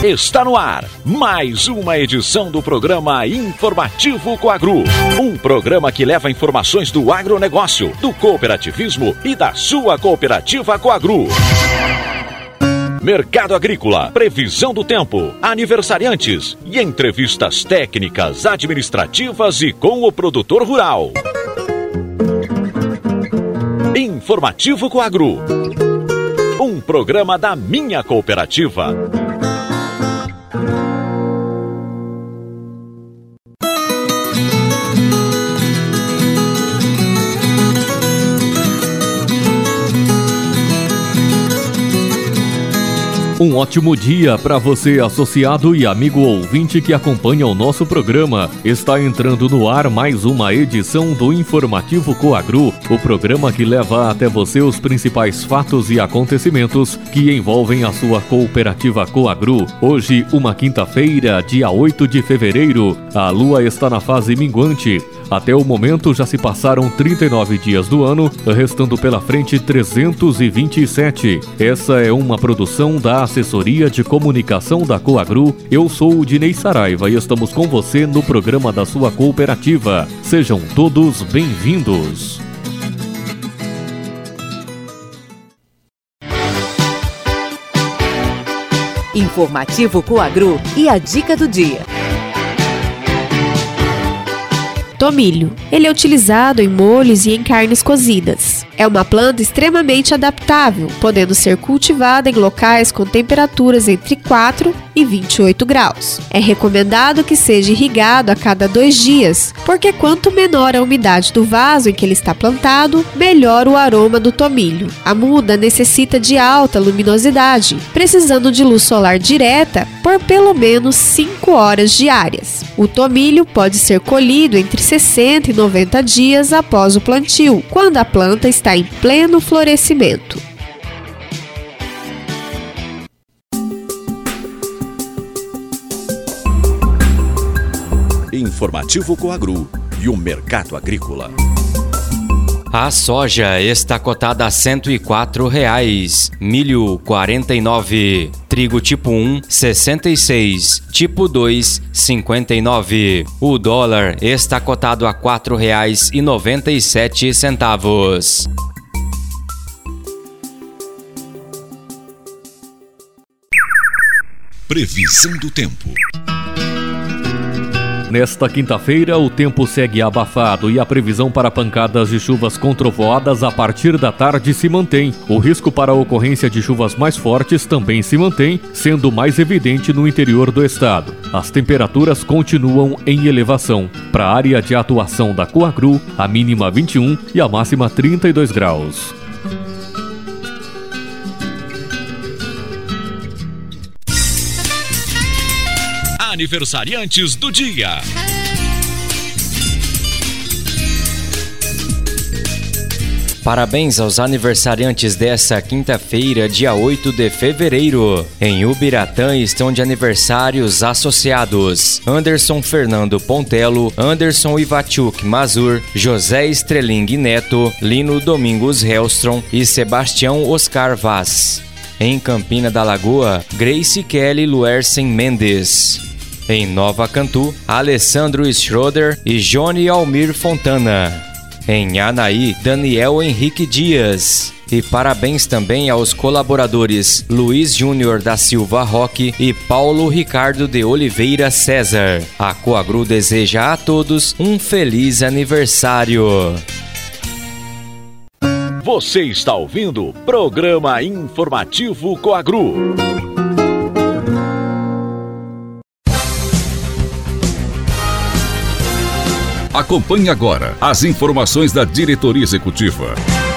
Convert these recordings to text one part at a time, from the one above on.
Está no ar mais uma edição do programa Informativo Coagru. Um programa que leva informações do agronegócio, do cooperativismo e da sua cooperativa Coagru. Mercado agrícola, previsão do tempo, aniversariantes e entrevistas técnicas, administrativas e com o produtor rural. Informativo Coagru. Um programa da minha cooperativa. Um ótimo dia para você, associado e amigo ouvinte que acompanha o nosso programa. Está entrando no ar mais uma edição do Informativo Coagru, o programa que leva até você os principais fatos e acontecimentos que envolvem a sua cooperativa Coagru. Hoje, uma quinta-feira, dia 8 de fevereiro, a lua está na fase minguante. Até o momento já se passaram 39 dias do ano, restando pela frente 327. Essa é uma produção da Assessoria de Comunicação da Coagru. Eu sou o Dinei Saraiva e estamos com você no programa da sua cooperativa. Sejam todos bem-vindos. Informativo Coagru e a dica do dia. Tomilho. Ele é utilizado em molhos e em carnes cozidas. É uma planta extremamente adaptável, podendo ser cultivada em locais com temperaturas entre 4 e 28 graus. É recomendado que seja irrigado a cada 2 dias, porque quanto menor a umidade do vaso em que ele está plantado, melhor o aroma do tomilho. A muda necessita de alta luminosidade, precisando de luz solar direta por pelo menos 5 horas diárias. O tomilho pode ser colhido entre 60 e 90 dias após o plantio, quando a planta está em pleno florescimento. Informativo Coagru e o mercado agrícola. A soja está cotada a R$ 104,00, milho R$ 49,00, trigo tipo 1 R$ 66,00, tipo 2 R$ 59,00. O dólar está cotado a R$ 4,97. Previsão do tempo. Nesta quinta-feira, o tempo segue abafado e a previsão para pancadas de chuvas com trovoadas a partir da tarde se mantém. O risco para a ocorrência de chuvas mais fortes também se mantém, sendo mais evidente no interior do estado. As temperaturas continuam em elevação. Para a área de atuação da Coagru, a mínima 21 e a máxima 32 graus. Aniversariantes do dia. Parabéns aos aniversariantes dessa quinta-feira, dia 8 de fevereiro. Em Ubiratã estão de aniversários associados: Anderson Fernando Pontello, Anderson Ivachuk Mazur, José Estreling Neto, Lino Domingos Hellstrom e Sebastião Oscar Vaz. Em Campina da Lagoa, Grace Kelly Luersen Mendes. Em Nova Cantu, Alessandro Schroeder e Johnny Almir Fontana. Em Anaí, Daniel Henrique Dias. E parabéns também aos colaboradores Luiz Júnior da Silva Roque e Paulo Ricardo de Oliveira César. A Coagru deseja a todos um feliz aniversário. Você está ouvindo o programa Informativo Coagru. Acompanhe agora as informações da diretoria executiva.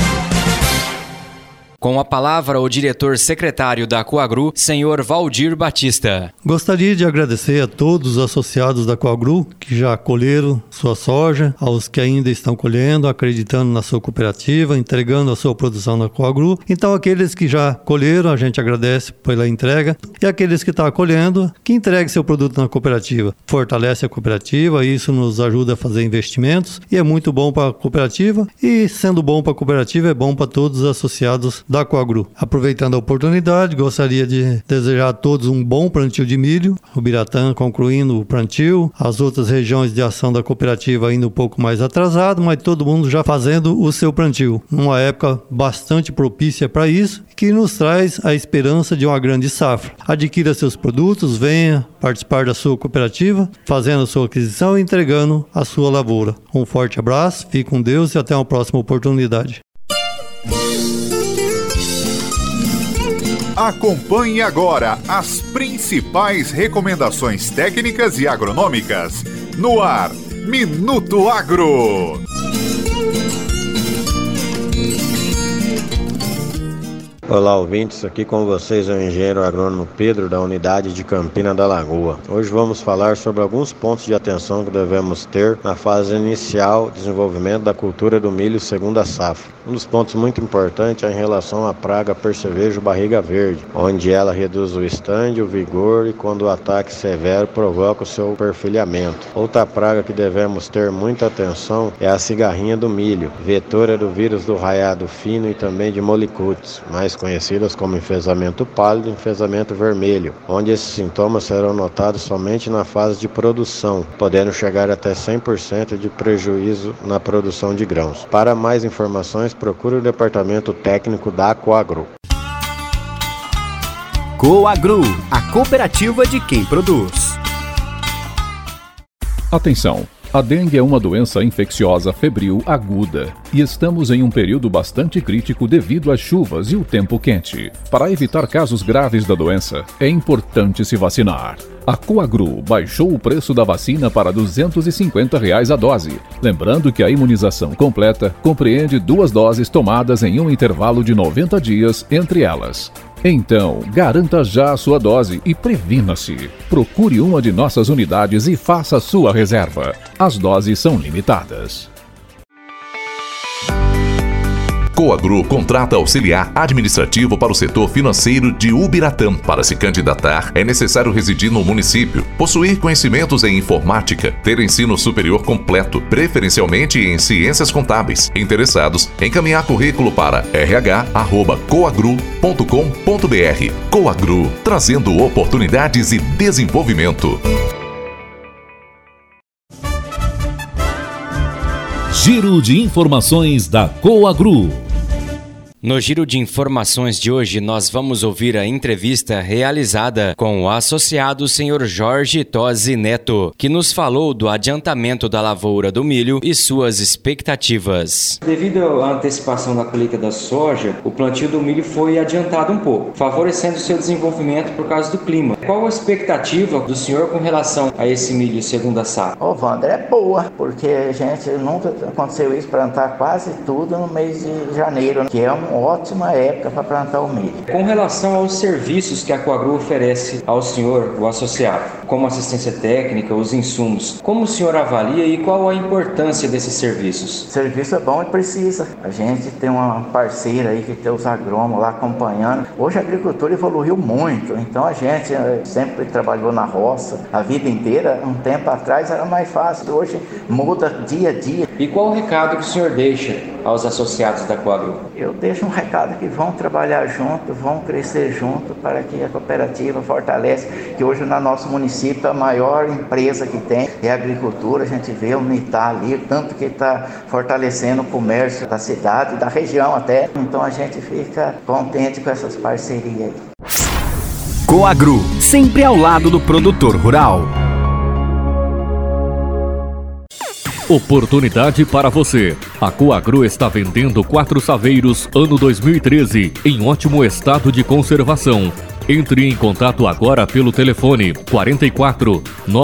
Com a palavra, o diretor-secretário da Coagru, senhor Valdir Batista. Gostaria de agradecer a todos os associados da Coagru que já colheram sua soja, aos que ainda estão colhendo, acreditando na sua cooperativa, entregando a sua produção na Coagru. Então, aqueles que já colheram, a gente agradece pela entrega. E aqueles que estão colhendo, que entregue seu produto na cooperativa. Fortalece a cooperativa, isso nos ajuda a fazer investimentos e é muito bom para a cooperativa. E sendo bom para a cooperativa, é bom para todos os associados da da Coagru. Aproveitando a oportunidade, gostaria de desejar a todos um bom plantio de milho. O Ubiratã concluindo o plantio, as outras regiões de ação da cooperativa ainda um pouco mais atrasado, mas todo mundo já fazendo o seu plantio. Numa época bastante propícia para isso, que nos traz a esperança de uma grande safra. Adquira seus produtos, venha participar da sua cooperativa, fazendo a sua aquisição e entregando a sua lavoura. Um forte abraço, fique com Deus e até uma próxima oportunidade. Acompanhe agora as principais recomendações técnicas e agronômicas. No ar, Minuto Agro. Olá, ouvintes, aqui com vocês é o engenheiro agrônomo Pedro, da unidade de Campina da Lagoa. Hoje vamos falar sobre alguns pontos de atenção que devemos ter na fase inicial de desenvolvimento da cultura do milho segunda safra. Um dos pontos muito importantes é em relação à praga percevejo barriga verde, onde ela reduz o estande, o vigor e quando o ataque severo provoca o seu perfilhamento. Outra praga que devemos ter muita atenção é a cigarrinha do milho, vetora do vírus do raiado fino e também de molicutes, mais conhecidas como enfesamento pálido e enfesamento vermelho, onde esses sintomas serão notados somente na fase de produção, podendo chegar até 100% de prejuízo na produção de grãos. Para mais informações, procure o departamento técnico da Coagru. Coagru, a cooperativa de quem produz. Atenção! A dengue é uma doença infecciosa febril aguda e estamos em um período bastante crítico devido às chuvas e o tempo quente. Para evitar casos graves da doença, é importante se vacinar. A Coagru baixou o preço da vacina para R$ 250 a dose. Lembrando que a imunização completa compreende 2 doses tomadas em um intervalo de 90 dias entre elas. Então, garanta já a sua dose e previna-se. Procure uma de nossas unidades e faça a sua reserva. As doses são limitadas. Coagru contrata auxiliar administrativo para o setor financeiro de Ubiratã. Para se candidatar, é necessário residir no município, possuir conhecimentos em informática, ter ensino superior completo, preferencialmente em ciências contábeis. Interessados, encaminhar currículo para rh@coagru.com.br. Coagru, trazendo oportunidades e desenvolvimento. Giro de informações da Coagru. No Giro de Informações de hoje, nós vamos ouvir a entrevista realizada com o associado Sr. Jorge Tosi Neto, que nos falou do adiantamento da lavoura do milho e suas expectativas. Devido à antecipação da colheita da soja, o plantio do milho foi adiantado um pouco, favorecendo o seu desenvolvimento por causa do clima. Qual a expectativa do senhor com relação a esse milho segunda safra? Ô, Wander, é boa, porque a gente nunca aconteceu isso, plantar quase tudo no mês de janeiro, que é uma ótima época para plantar o milho. Com relação aos serviços que a Coagru oferece ao senhor, o associado, como assistência técnica, os insumos, como o senhor avalia e qual a importância desses serviços? O serviço é bom e precisa. A gente tem uma parceira aí que tem os agrônomos lá acompanhando. Hoje a agricultura evoluiu muito, então a gente sempre trabalhou na roça a vida inteira. Um tempo atrás era mais fácil, hoje muda dia a dia. E qual o recado que o senhor deixa aos associados da Coagru? Eu deixo um recado que vão trabalhar junto, vão crescer junto para que a cooperativa fortaleça, que hoje no nosso município a maior empresa que tem é a agricultura. A gente vê o Unitá ali, tanto que está fortalecendo o comércio da cidade, da região até. Então a gente fica contente com essas parcerias aí. Coagru, sempre ao lado do produtor rural. Oportunidade para você. A Coagru está vendendo 4 saveiros ano 2013 em ótimo estado de conservação. Entre em contato agora pelo telefone 44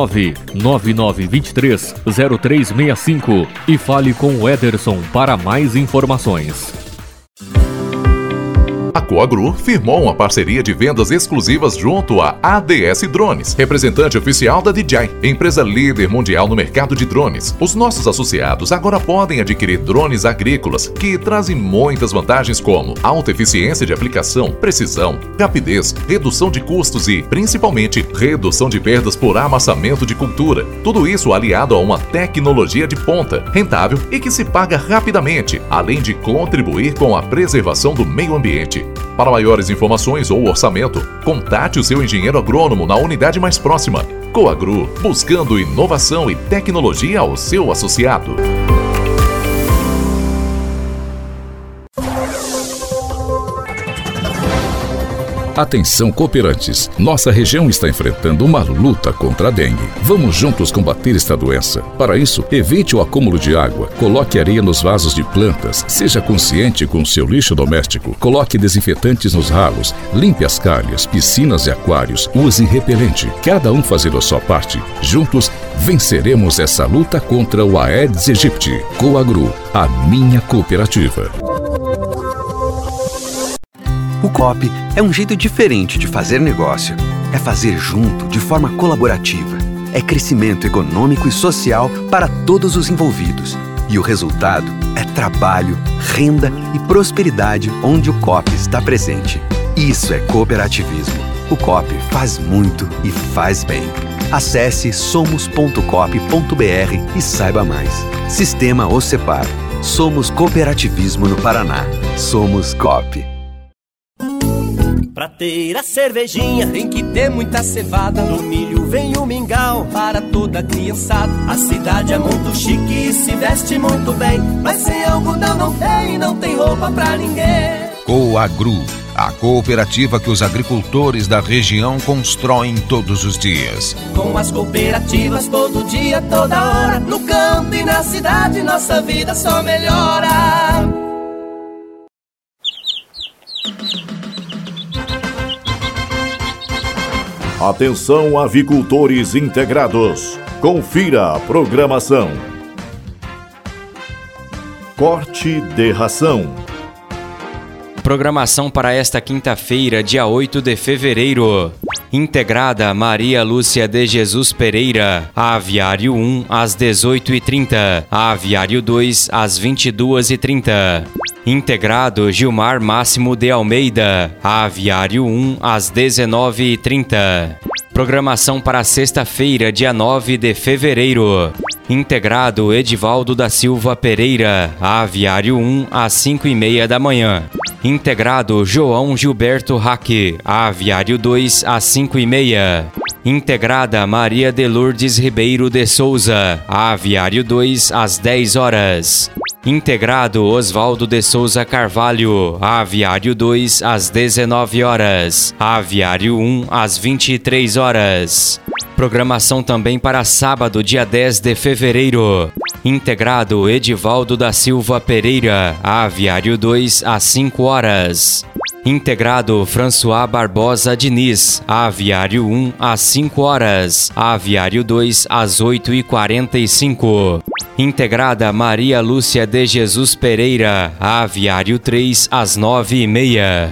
99923 0365 e fale com o Ederson para mais informações. A Coagru firmou uma parceria de vendas exclusivas junto à ADS Drones, representante oficial da DJI, empresa líder mundial no mercado de drones. Os nossos associados agora podem adquirir drones agrícolas que trazem muitas vantagens como alta eficiência de aplicação, precisão, rapidez, redução de custos e, principalmente, redução de perdas por amassamento de cultura. Tudo isso aliado a uma tecnologia de ponta, rentável e que se paga rapidamente, além de contribuir com a preservação do meio ambiente. Para maiores informações ou orçamento, contate o seu engenheiro agrônomo na unidade mais próxima. Coagru, buscando inovação e tecnologia ao seu associado. Atenção, cooperantes! Nossa região está enfrentando uma luta contra a dengue. Vamos juntos combater esta doença. Para isso, evite o acúmulo de água, coloque areia nos vasos de plantas, seja consciente com o seu lixo doméstico, coloque desinfetantes nos ralos, limpe as calhas, piscinas e aquários, use repelente. Cada um fazendo a sua parte. Juntos, venceremos essa luta contra o Aedes aegypti. Coagru, a minha cooperativa. O Coop é um jeito diferente de fazer negócio. É fazer junto, de forma colaborativa. É crescimento econômico e social para todos os envolvidos. E o resultado é trabalho, renda e prosperidade onde o Coop está presente. Isso é cooperativismo. O Coop faz muito e faz bem. Acesse somos.coop.br e saiba mais. Sistema OCEPAR. Somos cooperativismo no Paraná. Somos Coop. Pra ter a cervejinha tem que ter muita cevada. Do milho vem o mingau para toda a criançada. A cidade é muito chique e se veste muito bem, mas sem algodão não tem roupa pra ninguém. Coagru, a cooperativa que os agricultores da região constroem todos os dias. Com as cooperativas todo dia, toda hora, no campo e na cidade nossa vida só melhora. Atenção, avicultores integrados. Confira a programação. Corte de ração. Programação para esta quinta-feira, dia 8 de fevereiro. Integrada Maria Lúcia de Jesus Pereira, Aviário 1 às 18h30, Aviário 2 às 22h30. Integrado Gilmar Máximo de Almeida, Aviário 1 às 19h30. Programação para sexta-feira, dia 9 de fevereiro. Integrado Edivaldo da Silva Pereira, Aviário 1 às 5h30 da manhã. Integrado João Gilberto Raque, Aviário 2 às 5h30. Integrada Maria de Lourdes Ribeiro de Souza, Aviário 2 às 10 horas. Integrado Osvaldo de Souza Carvalho, Aviário 2 às 19 horas, Aviário 1 às 23 horas. Programação também para sábado, dia 10 de fevereiro. Integrado Edivaldo da Silva Pereira, Aviário 2 às 5 horas. Integrado François Barbosa Diniz, Aviário 1 às 5 horas, Aviário 2 às 8h45. Integrada Maria Lúcia de Jesus Pereira, Aviário 3 às 9h30.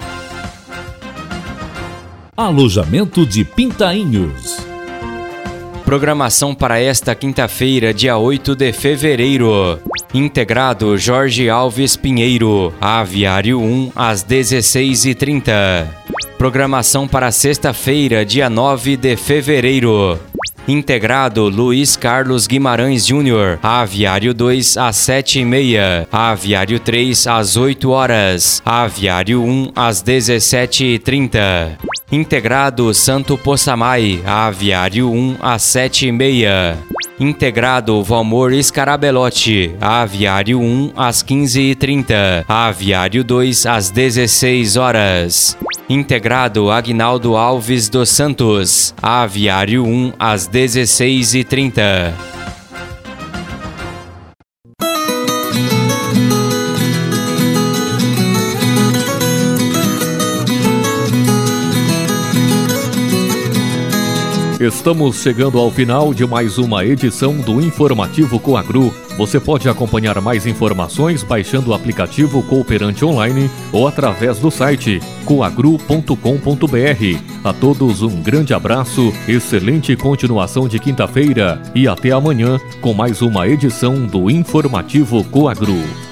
Alojamento de Pintainhos. Programação para esta quinta-feira, dia 8 de fevereiro. Integrado Jorge Alves Pinheiro, Aviário 1 às 16h30. Programação para sexta-feira, dia 9 de fevereiro. Integrado Luiz Carlos Guimarães Júnior, Aviário 2 às 7h30, Aviário 3 às 8 horas, Aviário 1 às 17h30. Integrado Santo Poçamai, Aviário 1 às 7h30. Integrado Valmor Scarabelotti, Aviário 1 às 15h30, Aviário 2 às 16 horas. Integrado Agnaldo Alves dos Santos, Aviário 1 às 16h30. Estamos chegando ao final de mais uma edição do Informativo Coagru. Você pode acompanhar mais informações baixando o aplicativo Cooperante Online ou através do site coagru.com.br. A todos um grande abraço, excelente continuação de quinta-feira e até amanhã com mais uma edição do Informativo Coagru.